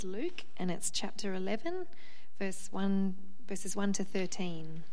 Luke, and it's chapter 11, verses 1 to 13.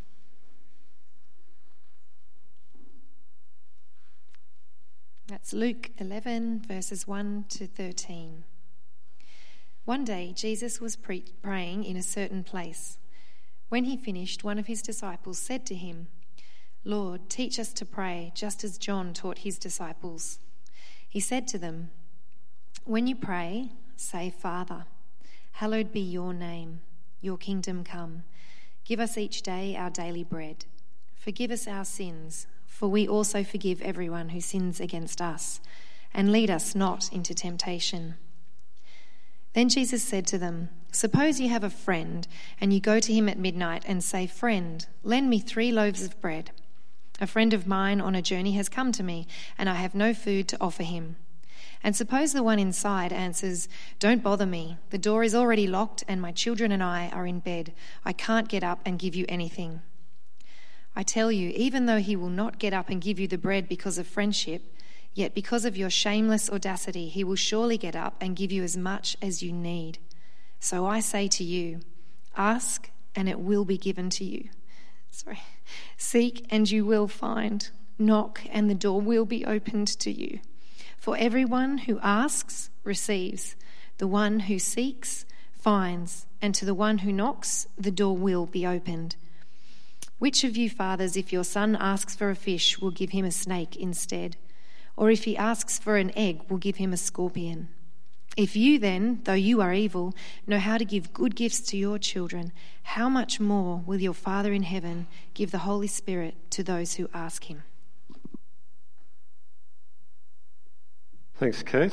That's Luke 11, verses 1 to 13. One day, Jesus was praying in a certain place. When he finished, one of his disciples said to him, "Lord, teach us to pray, just as John taught his disciples." He said to them, "When you pray, say, 'Father, hallowed be your name. Your kingdom come. Give us each day our daily bread. Forgive us our sins, for we also forgive everyone who sins against us. And lead us not into temptation." Then Jesus said to them, "Suppose you have a friend, and you go to him at midnight and say, 'Friend, lend me 3 loaves of bread. A friend of mine on a journey has come to me, and I have no food to offer him.' And suppose the one inside answers, 'Don't bother me. The door is already locked and my children and I are in bed. I can't get up and give you anything.' I tell you, even though he will not get up and give you the bread because of friendship, yet because of your shameless audacity, he will surely get up and give you as much as you need. So I say to you, ask and it will be given to you. Seek and you will find. Knock and the door will be opened to you. For everyone who asks receives, the one who seeks finds, and to the one who knocks the door will be opened. Which of you fathers, if your son asks for a fish, will give him a snake instead? Or if he asks for an egg, will give him a scorpion? If you then, though you are evil, know how to give good gifts to your children, how much more will your Father in heaven give the Holy Spirit to those who ask him?" Thanks, Kate.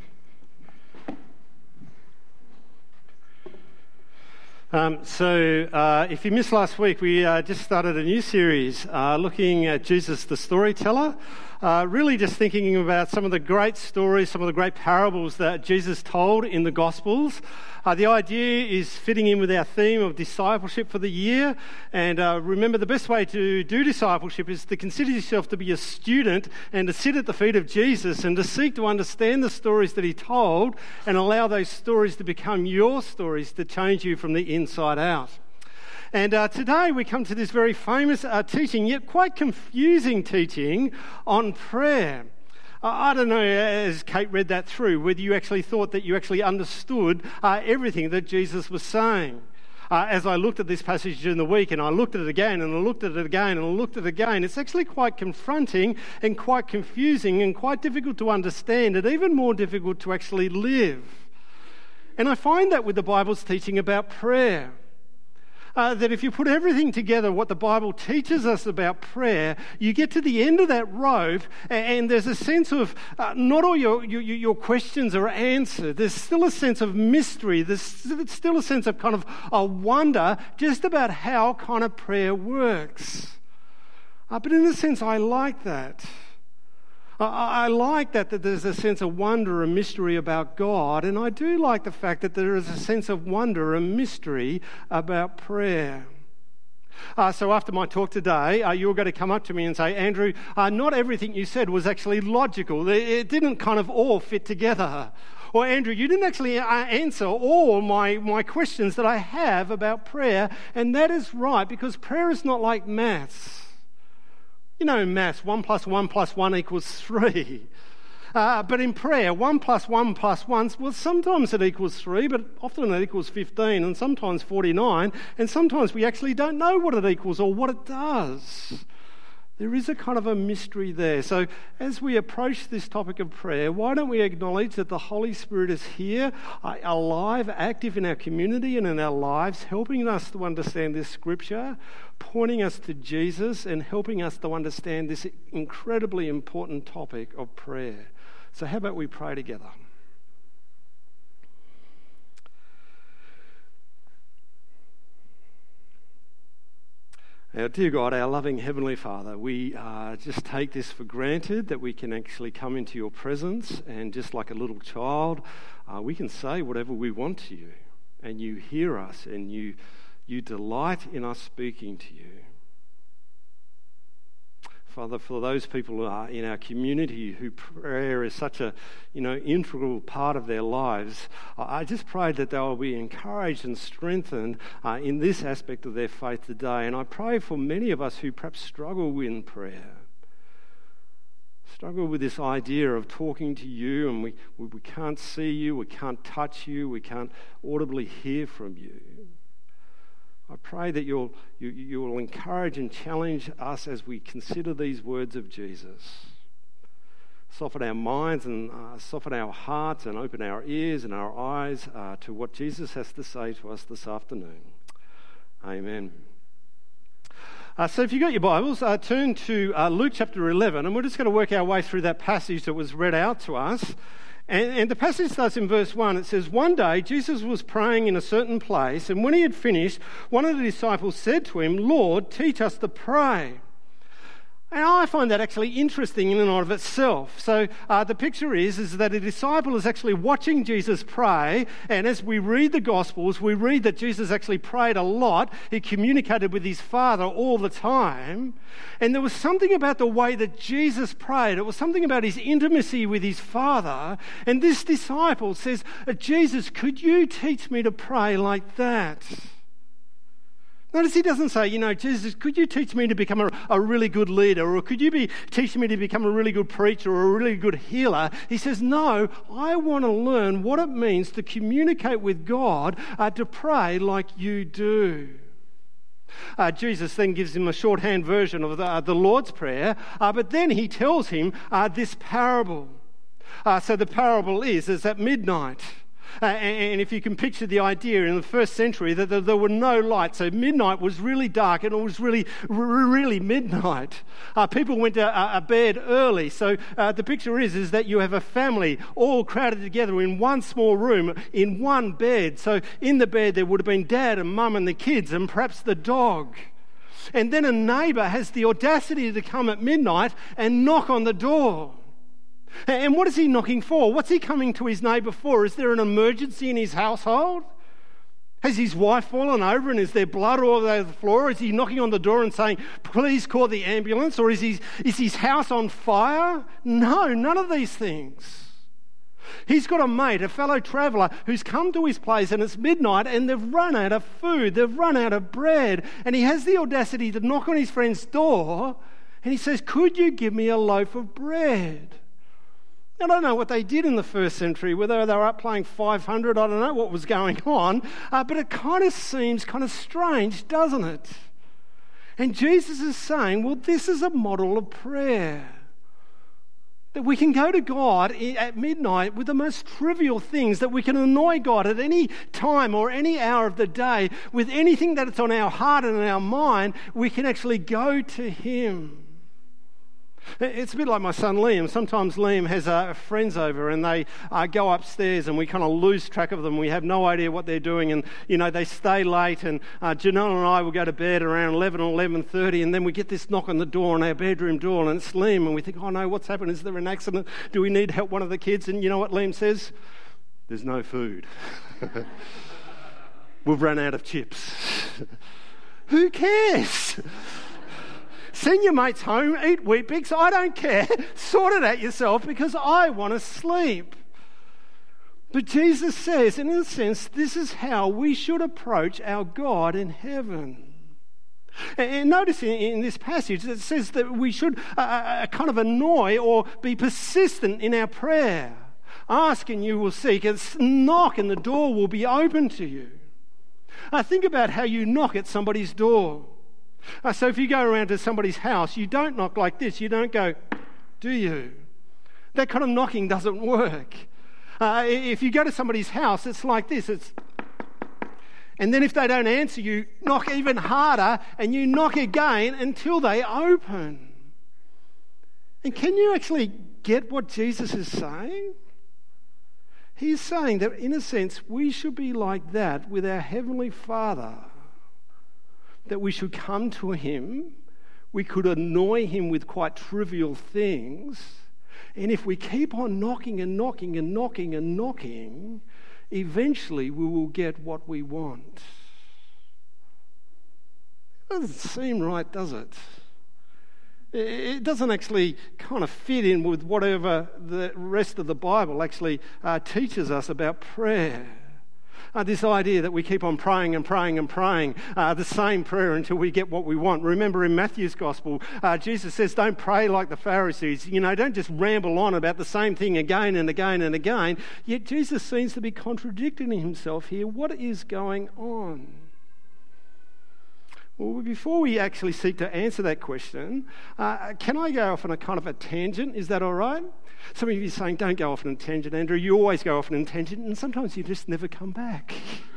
If you missed last week, we just started a new series looking at Jesus the storyteller, really just thinking about some of the great stories, some of the great parables that Jesus told in the Gospels. The idea is fitting in with our theme of discipleship for the year. And remember, the best way to do discipleship is to consider yourself to be a student and to sit at the feet of Jesus and to seek to understand the stories that he told and allow those stories to become your stories to change you from the inside out. And today we come to this very famous teaching, yet quite confusing teaching on prayer. I don't know, as Kate read that through, whether you actually thought that you actually understood everything that Jesus was saying. As I looked at this passage during the week, and I looked at it again, and I looked at it again, and I looked at it again, it's actually quite confronting and quite confusing and quite difficult to understand, and even more difficult to actually live. And I find that with the Bible's teaching about prayer. That if you put everything together, what the Bible teaches us about prayer, you get to the end of that rope and there's a sense of not all your questions are answered. There's still a sense of mystery. There's still a sense of kind of a wonder just about how kind of prayer works. But in a sense, I like that. I like that there's a sense of wonder and mystery about God, and I do like the fact that there is a sense of wonder and mystery about prayer. So after my talk today, you're going to come up to me and say, "Andrew, not everything you said was actually logical. It didn't kind of all fit together." Or, "Andrew, you didn't actually answer all my questions that I have about prayer," and that is right, because prayer is not like maths. You know, maths, 1 + 1 + 1 = 3. But in prayer, 1 + 1 + 1, well, sometimes it equals 3, but often it equals 15, and sometimes 49, and sometimes we actually don't know what it equals or what it does. There is a kind of a mystery there. So as we approach this topic of prayer, why don't we acknowledge that the Holy Spirit is here, alive, active in our community and in our lives, helping us to understand this scripture, pointing us to Jesus and helping us to understand this incredibly important topic of prayer. So how about we pray together? Our dear God, our loving Heavenly Father, we just take this for granted that we can actually come into your presence and just like a little child, we can say whatever we want to you and you hear us and you delight in us speaking to you. Father, for those people in our community who prayer is such a, integral part of their lives, I just pray that they will be encouraged and strengthened in this aspect of their faith today. And I pray for many of us who perhaps struggle in prayer, struggle with this idea of talking to you and we can't see you, we can't touch you, we can't audibly hear from you. I pray that you will encourage and challenge us as we consider these words of Jesus. Soften our minds and soften our hearts and open our ears and our eyes to what Jesus has to say to us this afternoon. Amen. So if you've got your Bibles, turn to Luke chapter 11, and we're just going to work our way through that passage that was read out to us. And the passage starts in verse 1. It says, "One day Jesus was praying in a certain place, and when he had finished, one of the disciples said to him, 'Lord, teach us to pray.'" And I find that actually interesting in and of itself. So the picture is that a disciple is actually watching Jesus pray, and as we read the Gospels, we read that Jesus actually prayed a lot. He communicated with his Father all the time. And there was something about the way that Jesus prayed. It was something about his intimacy with his Father. And this disciple says, "Jesus, could you teach me to pray like that?" Notice he doesn't say, "Jesus, could you teach me to become a really good leader? Or could you teach me to become a really good preacher or a really good healer?" He says, "No, I want to learn what it means to communicate with God, to pray like you do." Jesus then gives him a shorthand version of the Lord's Prayer, but then he tells him this parable. So the parable is at midnight. And if you can picture the idea in the first century that there were no lights, so midnight was really dark and it was really midnight. People went to bed early, so the picture is that you have a family all crowded together in one small room, in one bed. So in the bed there would have been dad and mum and the kids and perhaps the dog. And then a neighbour has the audacity to come at midnight and knock on the door. And what is he knocking for? What's he coming to his neighbour for? Is there an emergency in his household? Has his wife fallen over and is there blood all over the floor? Is he knocking on the door and saying, "Please call the ambulance"? Or is his house on fire? No, none of these things. He's got a mate, a fellow traveller, who's come to his place and it's midnight and they've run out of food, they've run out of bread. And he has the audacity to knock on his friend's door and he says, "Could you give me a loaf of bread?" I don't know what they did in the first century, whether they were up playing 500, I don't know what was going on, but it kind of seems kind of strange, doesn't it? And Jesus is saying, well, this is a model of prayer. That we can go to God at midnight with the most trivial things, that we can annoy God at any time or any hour of the day with anything that's on our heart and in our mind, we can actually go to Him. It's a bit like my son Liam. Sometimes Liam has friends over and they go upstairs and we kind of lose track of them. We have no idea what they're doing and, they stay late and Janelle and I will go to bed around 11 or 11:30 and then we get this knock on the door, on our bedroom door, and it's Liam and we think, oh no, what's happened? Is there an accident? Do we need help, one of the kids? And you know what Liam says? There's no food. We've run out of chips. Who cares? Send your mates home, eat Weet-Bix, I don't care. Sort it out yourself because I want to sleep. But Jesus says, in a sense, this is how we should approach our God in heaven. And notice in this passage it says that we should kind of annoy or be persistent in our prayer. Ask and you will seek, and knock and the door will be open to you. Think about how you knock at somebody's door. So if you go around to somebody's house, you don't knock like this. You don't go, do you? That kind of knocking doesn't work. If you go to somebody's house, it's like this. And then if they don't answer, you knock even harder and you knock again until they open. And can you actually get what Jesus is saying? He's saying that, in a sense, we should be like that with our Heavenly Father. That we should come to Him, we could annoy Him with quite trivial things, and if we keep on knocking and knocking and knocking and knocking, eventually we will get what we want. It doesn't seem right, does it? It doesn't actually kind of fit in with whatever the rest of the Bible actually teaches us about prayer. This idea that we keep on praying and praying and praying the same prayer until we get what we want. Remember in Matthew's Gospel, Jesus says, don't pray like the Pharisees. Don't just ramble on about the same thing again and again and again. Yet Jesus seems to be contradicting himself here. What is going on? Well, before we actually seek to answer that question, can I go off on a kind of a tangent? Is that all right? Some of you are saying, don't go off on a tangent, Andrew. You always go off on a tangent, and sometimes you just never come back.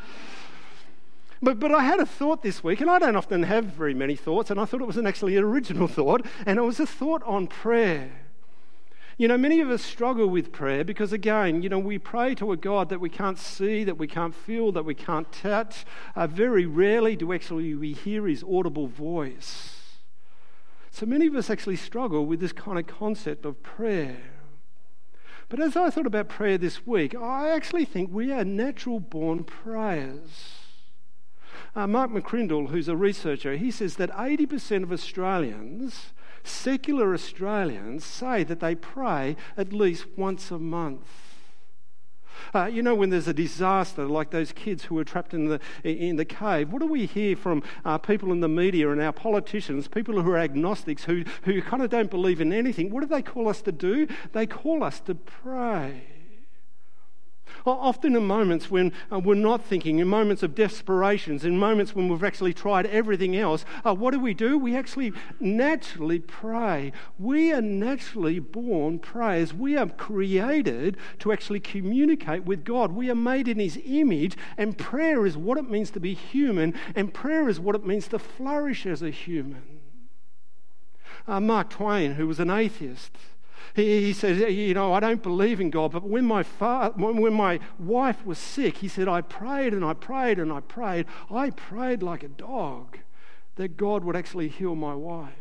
But I had a thought this week, and I don't often have very many thoughts, and I thought it was actually an original thought, and it was a thought on prayer. Many of us struggle with prayer because, again, we pray to a God that we can't see, that we can't feel, that we can't touch. Very rarely do actually we hear his audible voice. So many of us actually struggle with this kind of concept of prayer. But as I thought about prayer this week, I actually think we are natural-born prayers. Mark McCrindle, who's a researcher, he says that 80% of Australians, secular Australians, say that they pray at least once a month. When there's a disaster, like those kids who were trapped in the cave, what do we hear from people in the media and our politicians, people who are agnostics, who kind of don't believe in anything? What do they call us to do? They call us to pray. Often in moments when we're not thinking, in moments of desperations, in moments when we've actually tried everything else, what do? We actually naturally pray. We are naturally born prayers. We are created to actually communicate with God. We are made in his image, and prayer is what it means to be human, and prayer is what it means to flourish as a human. Mark Twain, who was an atheist, he said, I don't believe in God, but when my wife was sick, he said, I prayed and I prayed and I prayed. I prayed like a dog that God would actually heal my wife.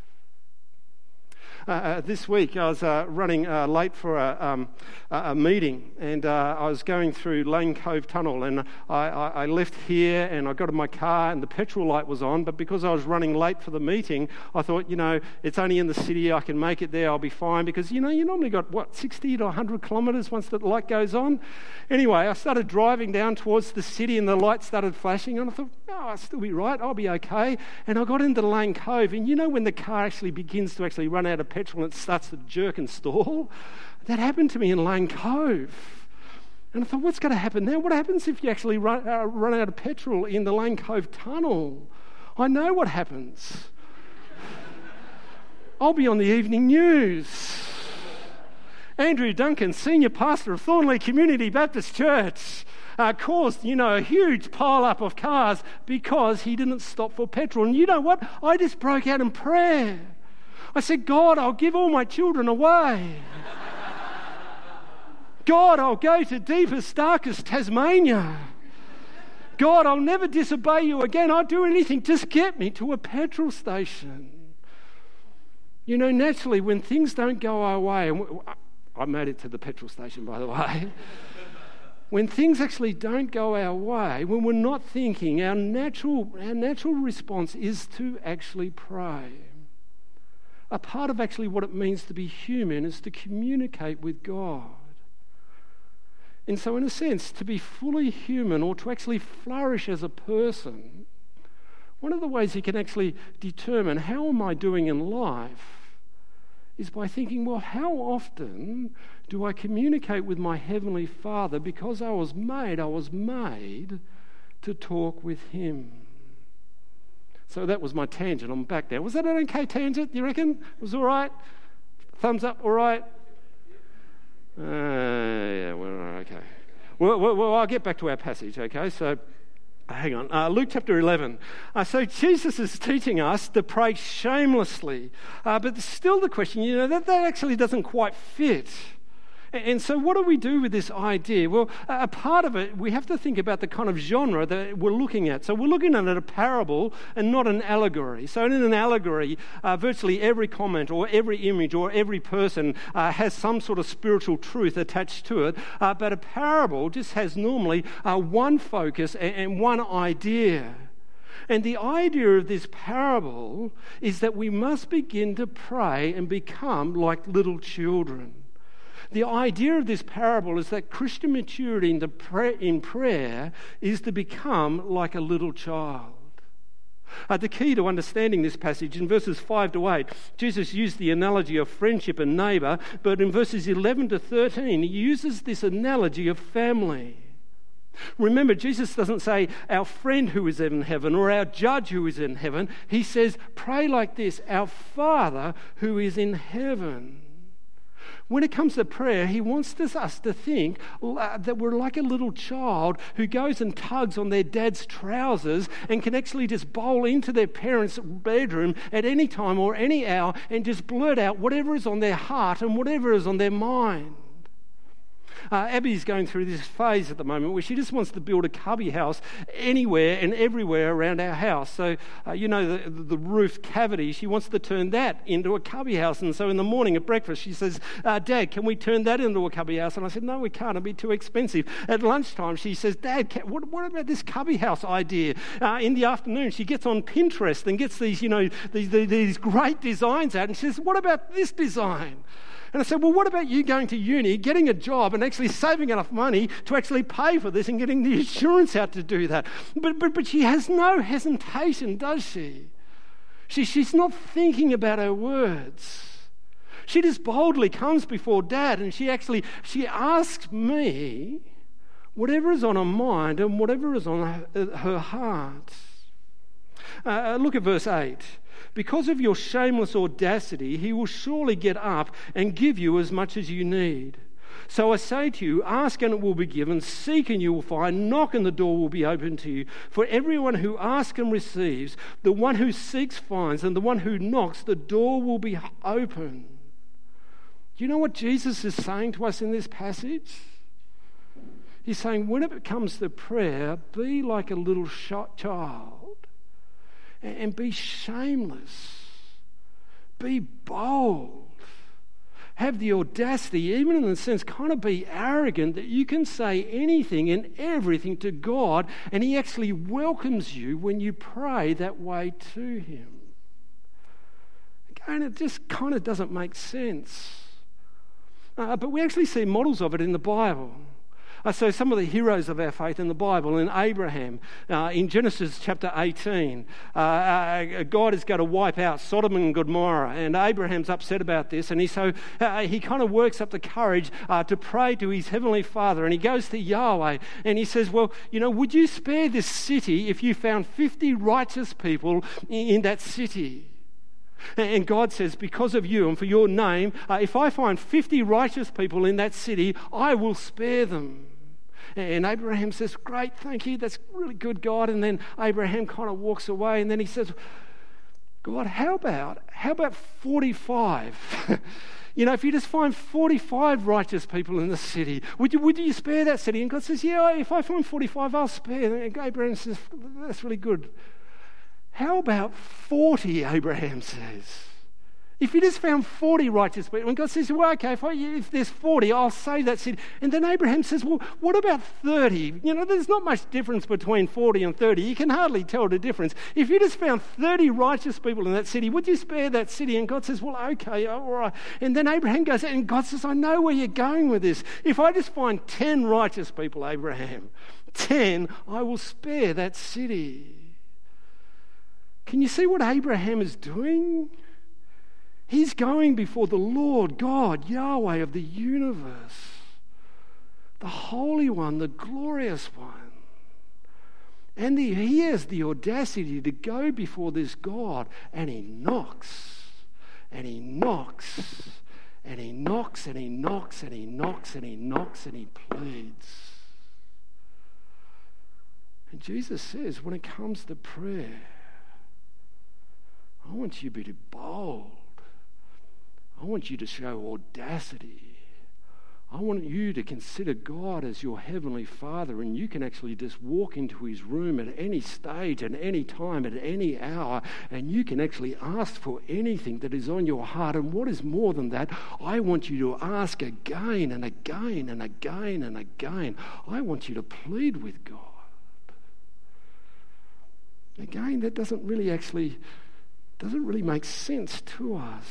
This week I was running late for a meeting, and I was going through Lane Cove Tunnel, and I left here and I got in my car and the petrol light was on, but because I was running late for the meeting, I thought, it's only in the city, I can make it there, I'll be fine, because you normally got 60 to 100 kilometres once the light goes on. Anyway, I started driving down towards the city and the light started flashing, and I thought, I'll still be right, I'll be okay. And I got into Lane Cove, and when the car actually begins to actually run out of petrol and it starts to jerk and stall? That happened to me in Lane Cove. And I thought, what's going to happen now? What happens if you actually run out of petrol in the Lane Cove tunnel? I know what happens. I'll be on the evening news. Andrew Duncan, senior pastor of Thornley Community Baptist Church, caused, a huge pile-up of cars because he didn't stop for petrol. And you know what? I just broke out in prayer. I said, God, I'll give all my children away. God, I'll go to deepest, darkest Tasmania. God, I'll never disobey you again. I'll do anything. Just get me to a petrol station. Naturally, when things don't go our way, and I made it to the petrol station, by the way. When things actually don't go our way, when we're not thinking, our natural response is to actually pray. A part of actually what it means to be human is to communicate with God. And so in a sense, to be fully human or to actually flourish as a person, one of the ways you can actually determine how am I doing in life is by thinking, well, how often do I communicate with my Heavenly Father because I was made to talk with Him. So that was my tangent. I'm back there. Was that an okay tangent, you reckon? It was all right? Thumbs up, all right? Yeah, we're okay. Well, I'll get back to our passage, okay? So, hang on. Luke chapter 11. So Jesus is teaching us to pray shamelessly. But still the question, that actually doesn't quite fit. And so what do we do with this idea? Well, a part of it, we have to think about the kind of genre that we're looking at. So we're looking at a parable and not an allegory. So in an allegory, virtually every comment or every image or every person has some sort of spiritual truth attached to it. But a parable just has normally one focus and one idea. And the idea of this parable is that we must begin to pray and become like little children. The idea of this parable is that Christian maturity in prayer is to become like a little child. The key to understanding this passage, in verses 5 to 8, Jesus used the analogy of friendship and neighbour, but in verses 11 to 13, he uses this analogy of family. Remember, Jesus doesn't say our friend who is in heaven or our judge who is in heaven. He says, pray like this, our Father who is in heaven. When it comes to prayer, he wants us to think that we're like a little child who goes and tugs on their dad's trousers and can actually just bowl into their parents' bedroom at any time or any hour and just blurt out whatever is on their heart and whatever is on their mind. Abby's going through this phase at the moment where she just wants to build a cubby house anywhere and everywhere around our house. So, the roof cavity, she wants to turn that into a cubby house. And so in the morning at breakfast, she says, Dad, can we turn that into a cubby house? And I said, no, we can't. It'd be too expensive. At lunchtime, she says, Dad, what about this cubby house idea? In the afternoon, she gets on Pinterest and gets these great designs out. And she says, what about this design? And I said, well, what about you going to uni, getting a job and actually saving enough money to actually pay for this and getting the insurance out to do that? But she has no hesitation, does she? She's not thinking about her words. She just boldly comes before Dad and she asks me whatever is on her mind and whatever is on her heart. Look at verse 8. Because of your shameless audacity, he will surely get up and give you as much as you need. So I say to you, ask and it will be given, seek and you will find, knock and the door will be opened to you. For everyone who asks and receives, the one who seeks finds, and the one who knocks, the door will be open. Do you know what Jesus is saying to us in this passage? He's saying, when it comes to prayer, be like a little child. And be shameless. Be bold. Have the audacity, even in the sense, kind of be arrogant that you can say anything and everything to God, and he actually welcomes you when you pray that way to him. Again, it just kind of doesn't make sense. But we actually see models of it in the Bible. So some of the heroes of our faith in the Bible, in Abraham, in Genesis chapter 18, God is going to wipe out Sodom and Gomorrah, and Abraham's upset about this, and he kind of works up the courage to pray to his heavenly Father, and he goes to Yahweh, and he says, well, would you spare this city if you found 50 righteous people in that city? And God says, because of you and for your name, if I find 50 righteous people in that city, I will spare them. And Abraham says, great, thank you, that's really good, God. And then Abraham kind of walks away, and then he says, God, how about 45? If you just find 45 righteous people in the city, would you spare that city? And God says, yeah, if I find 45, I'll spare. And Abraham says, that's really good. How about 40, Abraham says? If you just found 40 righteous people, and God says, well, okay, if there's 40, I'll save that city. And then Abraham says, well, what about 30? There's not much difference between 40 and 30. You can hardly tell the difference. If you just found 30 righteous people in that city, would you spare that city? And God says, well, okay, all right. And then Abraham goes, and God says, I know where you're going with this. If I just find 10 righteous people, Abraham, 10, I will spare that city. Can you see what Abraham is doing? He's going before the Lord God, Yahweh of the universe, the Holy One, the glorious One. And he has the audacity to go before this God, and he knocks, and he knocks, and he knocks, and he knocks, and he knocks, and he knocks, and he pleads. And Jesus says, when it comes to prayer, I want you to be bold. I want you to show audacity. I want you to consider God as your heavenly Father, and you can actually just walk into his room at any stage, at any time, at any hour, and you can actually ask for anything that is on your heart. And what is more than that, I want you to ask again and again and again and again. I want you to plead with God. again, that doesn't really make sense to us.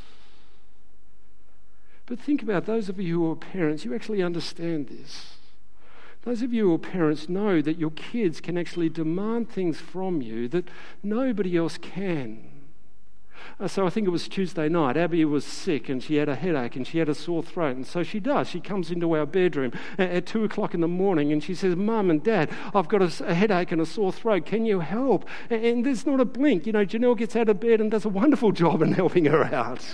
But think about those of you who are parents, you actually understand this. Those of you who are parents know that your kids can actually demand things from you that nobody else can. So I think it was Tuesday night. Abby was sick and she had a headache and she had a sore throat. And so she does. She comes into our bedroom at 2 o'clock in the morning and she says, Mum and Dad, I've got a headache and a sore throat. Can you help? And there's not a blink. Janelle gets out of bed and does a wonderful job in helping her out.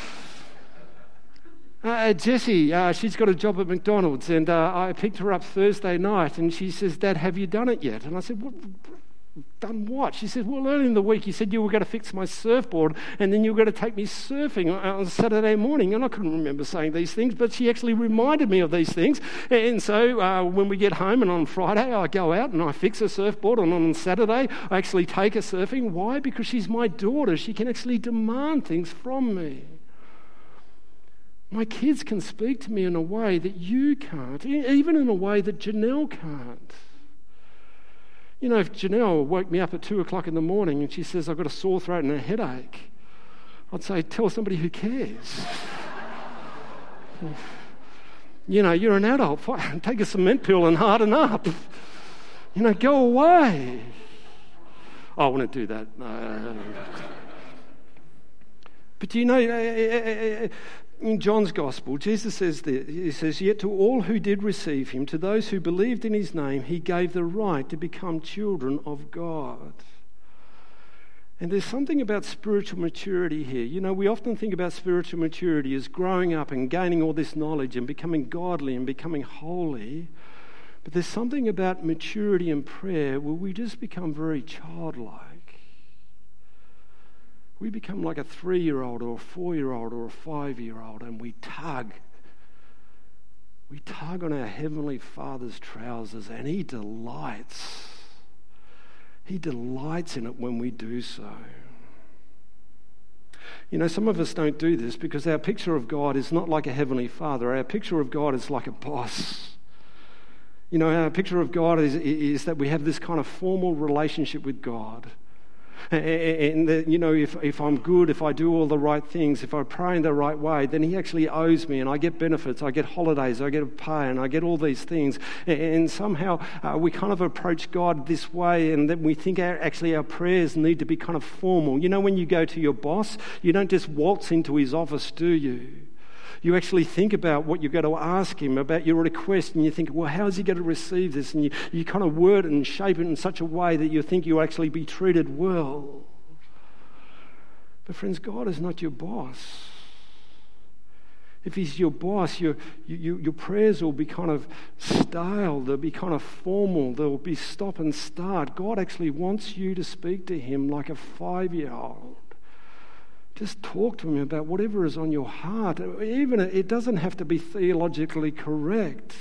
Jessie, she's got a job at McDonald's, and I picked her up Thursday night, and she says, Dad, have you done it yet? And I said, done what? She said, well, early in the week you said you were going to fix my surfboard, and then you were going to take me surfing on Saturday morning. And I couldn't remember saying these things, but she actually reminded me of these things. And so when we get home and on Friday I go out and I fix a surfboard, and on Saturday I actually take her surfing. Why? Because she's my daughter. She can actually demand things from me. My kids can speak to me in a way that you can't, even in a way that Janelle can't. If Janelle woke me up at 2 o'clock in the morning and she says, I've got a sore throat and a headache, I'd say, tell somebody who cares. You're an adult. Take a cement pill and harden up. Go away. I wouldn't do that. But in John's Gospel, Jesus says this, he says, yet to all who did receive him, to those who believed in his name, he gave the right to become children of God. And there's something about spiritual maturity here. We often think about spiritual maturity as growing up and gaining all this knowledge and becoming godly and becoming holy. But there's something about maturity in prayer where we just become very childlike. We become like a 3-year-old or a 4-year-old or a 5-year-old, and we tug. We tug on our Heavenly Father's trousers, and He delights. He delights in it when we do so. Some of us don't do this because our picture of God is not like a Heavenly Father. Our picture of God is like a boss. Our picture of God is that we have this kind of formal relationship with God. And if I'm good, if I do all the right things, if I pray in the right way, then He actually owes me, and I get benefits, I get holidays, I get pay, and I get all these things. And somehow we kind of approach God this way, and then we think our prayers need to be kind of formal. When you go to your boss, you don't just waltz into his office, do you? You actually think about what you're going to ask him, about your request, and you think, well, how is he going to receive this? And you kind of word it and shape it in such a way that you think you'll actually be treated well. But friends, God is not your boss. If He's your boss, your prayers will be kind of stale, they'll be kind of formal, they'll be stop and start. God actually wants you to speak to Him like a 5-year-old. Just talk to Him about whatever is on your heart. Even it doesn't have to be theologically correct.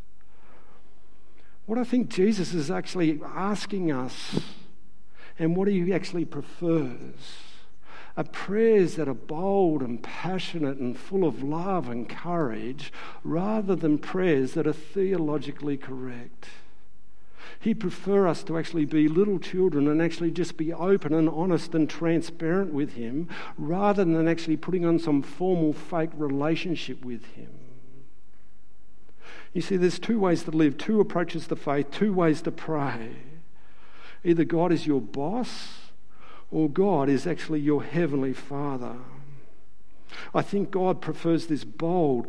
What I think Jesus is actually asking us, and what He actually prefers, are prayers that are bold and passionate and full of love and courage, rather than prayers that are theologically correct. He'd prefer us to actually be little children and actually just be open and honest and transparent with Him, rather than actually putting on some formal fake relationship with Him. You see, there's 2 ways to live, 2 approaches to faith, 2 ways to pray. Either God is your boss, or God is actually your Heavenly Father. I think God prefers this bold,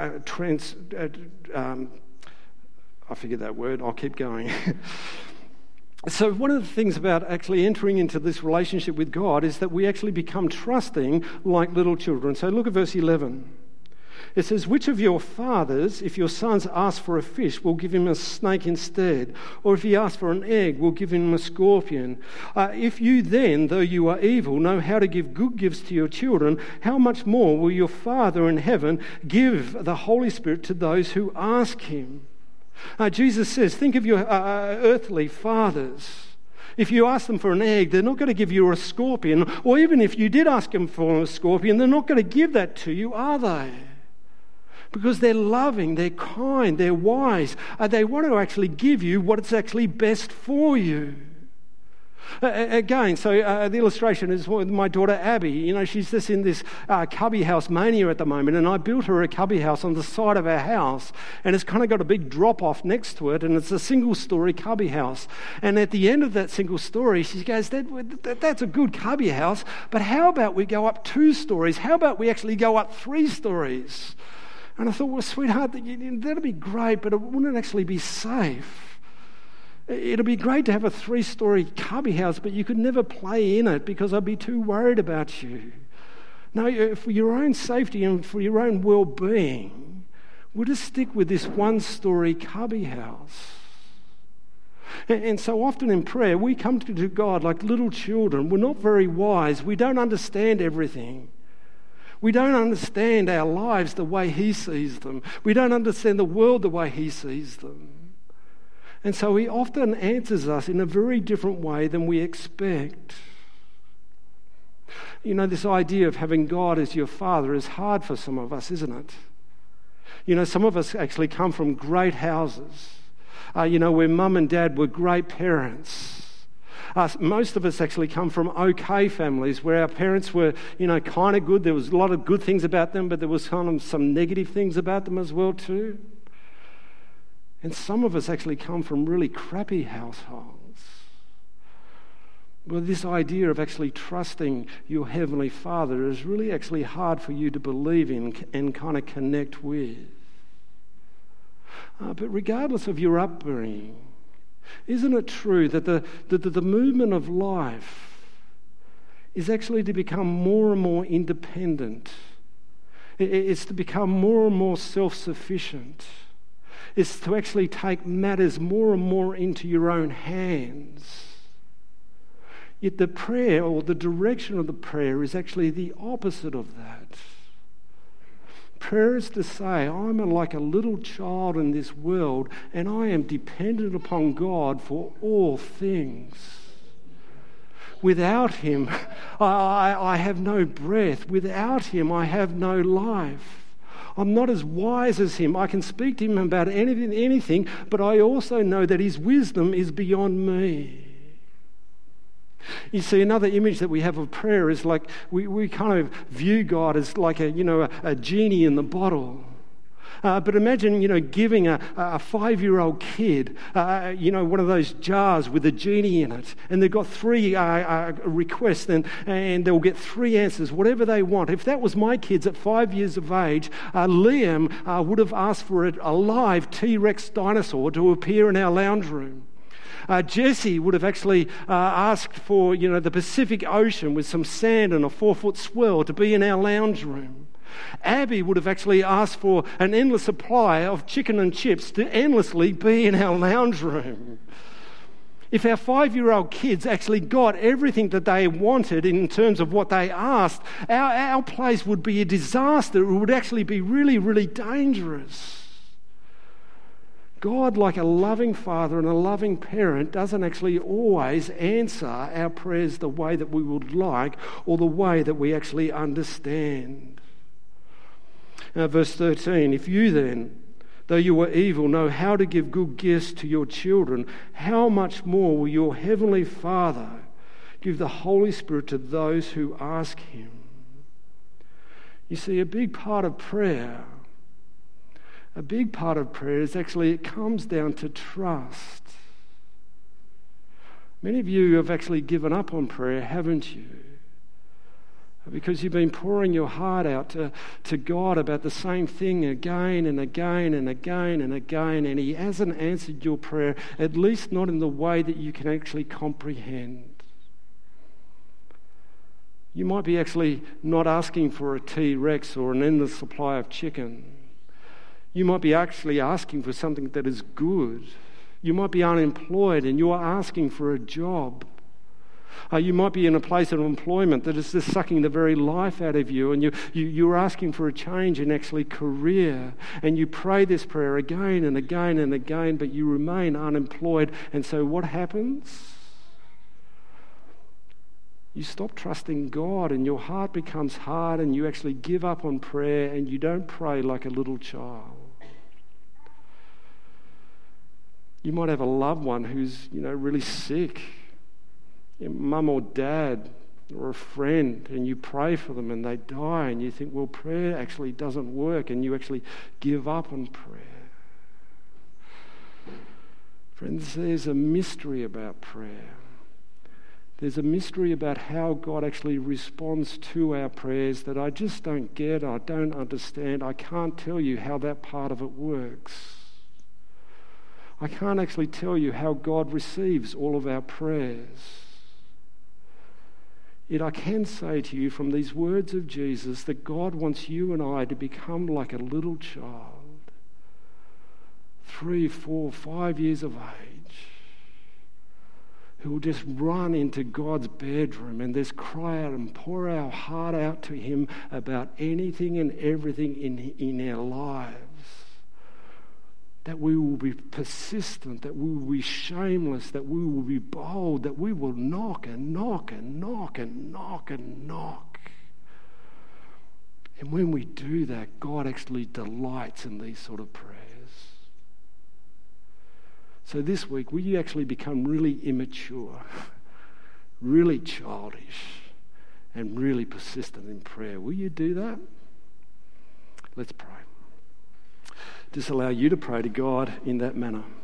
I forget that word, I'll keep going. So one of the things about actually entering into this relationship with God is that we actually become trusting like little children. So look at verse 11. It says, which of your fathers, if your sons ask for a fish, will give him a snake instead? Or if he asks for an egg, will give him a scorpion? If you then, though you are evil, know how to give good gifts to your children, how much more will your Father in heaven give the Holy Spirit to those who ask Him? Jesus says, think of your earthly fathers. If you ask them for an egg, they're not going to give you a scorpion. Or even if you did ask them for a scorpion, they're not going to give that to you, are they? Because they're loving, they're kind, they're wise. They want to actually give you what is actually best for you. Again, so the illustration is with my daughter Abby. You know, she's just in this cubby house mania at the moment, and I built her a cubby house on the side of our house, and it's kind of got a big drop-off next to it, and it's a single-story cubby house. And at the end of that single story, she goes, that's a good cubby house, but how about we go up 2 stories? How about we actually go up 3 stories? And I thought, well, sweetheart, that'd be great, but it wouldn't actually be safe. It'd be great to have a 3-story cubby house, but you could never play in it because I'd be too worried about you. No, for your own safety and for your own well-being, we'll just stick with this 1-story cubby house. And so often in prayer, we come to God like little children. We're not very wise. We don't understand everything. We don't understand our lives the way He sees them. We don't understand the world the way He sees them. And so He often answers us in a very different way than we expect. You know, this idea of having God as your Father is hard for some of us, isn't it? You know, some of us actually come from great houses, where mum and dad were great parents. Most of us actually come from okay families where our parents were, kind of good. There was a lot of good things about them, but there was kind of some negative things about them as well too. And some of us actually come from really crappy households. Well, this idea of actually trusting your Heavenly Father is really actually hard for you to believe in and kind of connect with. But regardless of your upbringing, isn't it true that the movement of life is actually to become more and more independent? It's to become more and more self-sufficient. It's to actually take matters more and more into your own hands. Yet the prayer, or the direction of the prayer, is actually the opposite of that. Prayer is to say, I'm like a little child in this world, and I am dependent upon God for all things. Without Him, I have no breath. Without Him, I have no life. I'm not as wise as Him. I can speak to Him about anything, but I also know that His wisdom is beyond me. You see, another image that we have of prayer is like we kind of view God as like a genie in the bottle. But imagine, giving a 5-year-old kid, one of those jars with a genie in it, and they've got 3 requests, and they'll get 3 answers, whatever they want. If that was my kids at 5 years of age, Liam would have asked for a live T-Rex dinosaur to appear in our lounge room. Jesse would have actually asked for, the Pacific Ocean with some sand and a 4-foot swell to be in our lounge room. Abby would have actually asked for an endless supply of chicken and chips to endlessly be in our lounge room. If our 5-year-old kids actually got everything that they wanted in terms of what they asked, our place would be a disaster. It would actually be really, really dangerous. God, like a loving father and a loving parent, doesn't actually always answer our prayers the way that we would like or the way that we actually understand. Verse 13, if you then, though you are evil, know how to give good gifts to your children, how much more will your Heavenly Father give the Holy Spirit to those who ask Him? You see, a big part of prayer is actually, it comes down to trust. Many of you have actually given up on prayer, haven't you? Because you've been pouring your heart out to God about the same thing again and again and again and again, and He hasn't answered your prayer, at least not in the way that you can actually comprehend. You might be actually not asking for a T-Rex or an endless supply of chicken. You might be actually asking for something that is good. You might be unemployed and you are asking for a job. You might be in a place of employment that is just sucking the very life out of you, and you're asking for a change in actually career, and you pray this prayer again and again and again, but you remain unemployed. And so what happens? You stop trusting God, and your heart becomes hard, and you actually give up on prayer, and you don't pray like a little child. You might have a loved one who's, really sick. your mum or dad or a friend, and you pray for them and they die, and you think, well, prayer actually doesn't work, and you actually give up on prayer. Friends, there's a mystery about prayer. There's a mystery about how God actually responds to our prayers that I just don't get, I don't understand. I can't tell you how that part of it works. I can't actually tell you how God receives all of our prayers. Yet I can say to you from these words of Jesus that God wants you and I to become like a little child, 3, 4, 5 years of age, who will just run into God's bedroom and just cry out and pour our heart out to Him about anything and everything in our lives. That we will be persistent, that we will be shameless, that we will be bold, that we will knock and knock and knock and knock and knock. And when we do that, God actually delights in these sort of prayers. So this week, will you actually become really immature, really childish, and really persistent in prayer? Will you do that? Let's pray. Just allow you to pray to God in that manner.